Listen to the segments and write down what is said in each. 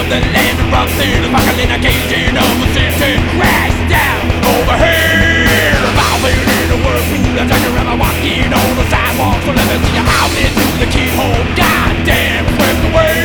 of the land of rough things, buckle in a cage in of a city, crash down over here. Revolving in a whirlpool, I turn around, I'm walking on the sidewalk, so let me see you out into the keyhole. Goddamn, swept away.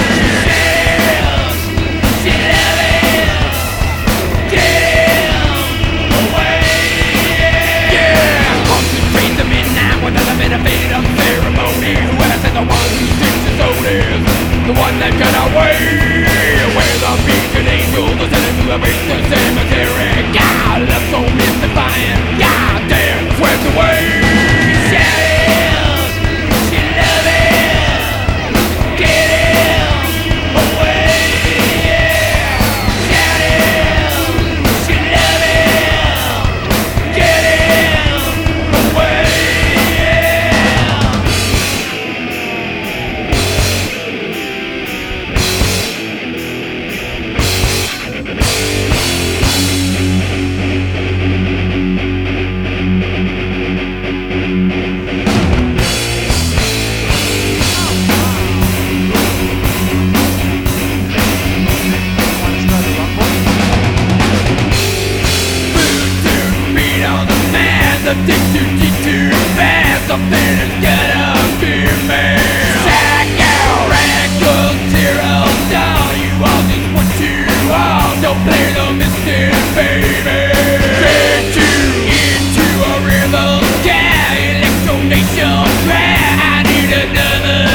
The one that got away, where the beacon angels are sending to a beach to cemetery. God, left so mystifying. Goddamn, swept away. Shout, she love it, get him away. Shout it, she love it, get him away. Addicted too fast, something has gotta be made. Sack out, radical, zero down. You all just what you all don't play the mystic, baby. Get you into a river, yeah, electronation, yeah, I need another.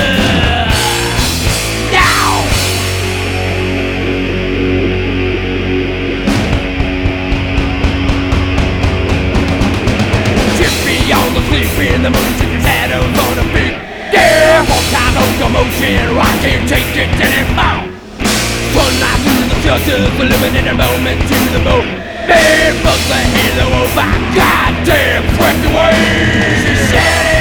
In the moon, your shadows on a big damn full-time locomotion. I can't take it anymore. Sunlight through the shutters, living in a moment to the moon. Big fuck the halo of my goddamn swept away. She said it.